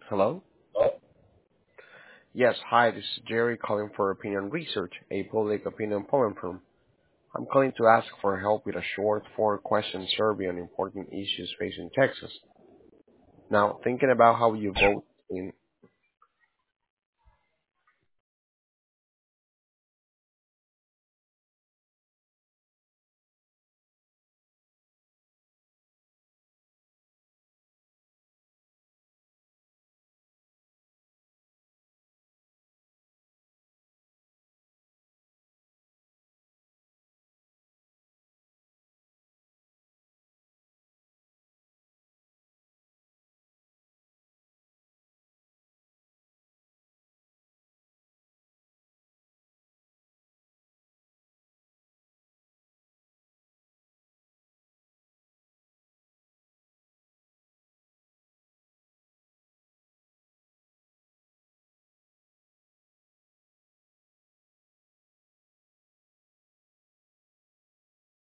Hello? Yes, hi, this is Jerry calling for Opinion Research, a public opinion polling firm. I'm calling to ask for help with a short four-question survey on important issues facing Texas. Now, thinking about how you vote in